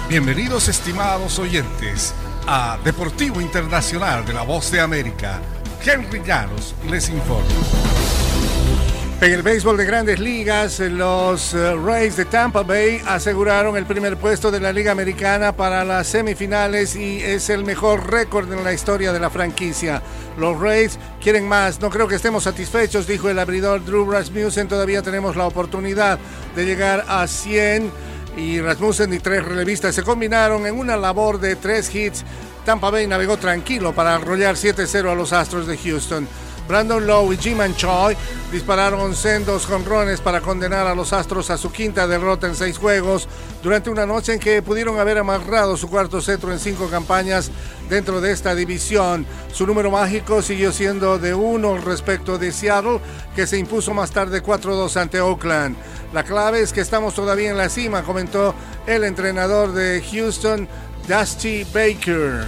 Bienvenidos, estimados oyentes, a Deportivo Internacional de la Voz de América. Henry Llanos les informa. En el béisbol de Grandes Ligas, los Rays de Tampa Bay aseguraron el primer puesto de la Liga Americana para las semifinales y es el mejor récord en la historia de la franquicia. Los Rays quieren más, no creo que estemos satisfechos, dijo el abridor Drew Rasmussen. Todavía tenemos la oportunidad de llegar a 100 y Rasmussen y 3 relevistas se combinaron en una labor de 3 hits. Tampa Bay navegó tranquilo para arrollar 7-0 a los Astros de Houston. Brandon Lowe y Ji-Man Choi dispararon sendos jonrones para condenar a los Astros a su quinta derrota en 6 juegos durante una noche en que pudieron haber amarrado su cuarto cetro en 5 campañas dentro de esta división. Su número mágico siguió siendo de 1 respecto de Seattle, que se impuso más tarde 4-2 ante Oakland. La clave es que estamos todavía en la cima, comentó el entrenador de Houston, Dusty Baker.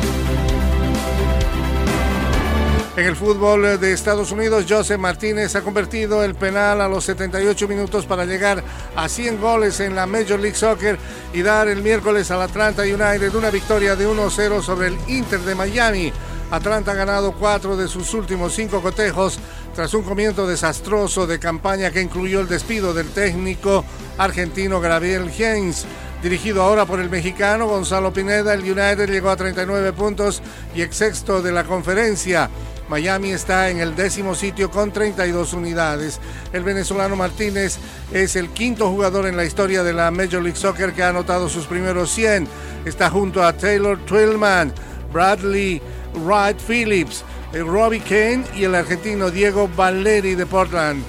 En el fútbol de Estados Unidos, Joseph Martínez ha convertido el penal a los 78 minutos para llegar a 100 goles en la Major League Soccer y dar el miércoles al Atlanta United una victoria de 1-0 sobre el Inter de Miami. Atlanta ha ganado 4 de sus últimos 5 cotejos tras un comienzo desastroso de campaña que incluyó el despido del técnico argentino Gabriel Heinz. Dirigido ahora por el mexicano Gonzalo Pineda, el United llegó a 39 puntos y ex sexto de la conferencia. Miami está en el 10º sitio con 32 unidades. El venezolano Martínez es el 5º jugador en la historia de la Major League Soccer que ha anotado sus primeros 100. Está junto a Taylor Twellman, Bradley Wright Phillips, Robbie Kane y el argentino Diego Valeri de Portland.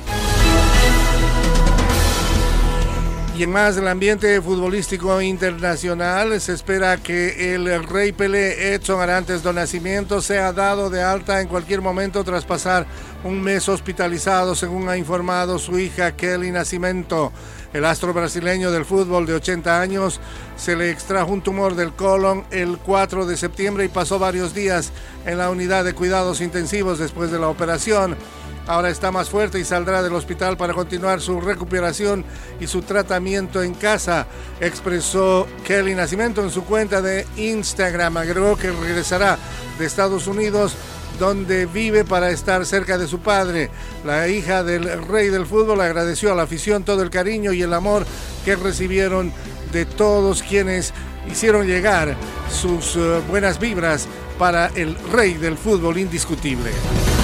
Y en más del ambiente futbolístico internacional, se espera que el Rey Pelé Edson Arantes do Nascimento sea dado de alta en cualquier momento tras pasar un mes hospitalizado, según ha informado su hija Kelly Nascimento. El astro brasileño del fútbol de 80 años se le extrajo un tumor del colon el 4 de septiembre y pasó varios días en la unidad de cuidados intensivos después de la operación. Ahora está más fuerte y saldrá del hospital para continuar su recuperación y su tratamiento en casa, expresó Kelly Nascimento en su cuenta de Instagram. Agregó que regresará de Estados Unidos, donde vive, para estar cerca de su padre. La hija del rey del fútbol agradeció a la afición todo el cariño y el amor que recibieron de todos quienes hicieron llegar sus buenas vibras para el rey del fútbol indiscutible.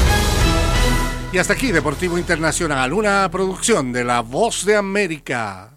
Y hasta aquí Deportivo Internacional, una producción de La Voz de América.